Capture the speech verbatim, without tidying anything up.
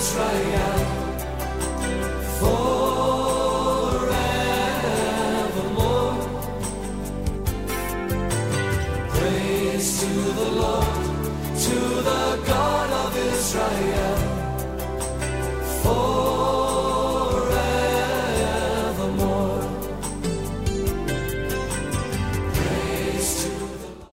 Israel forevermore. Praise to the Lord, to the God of Israel.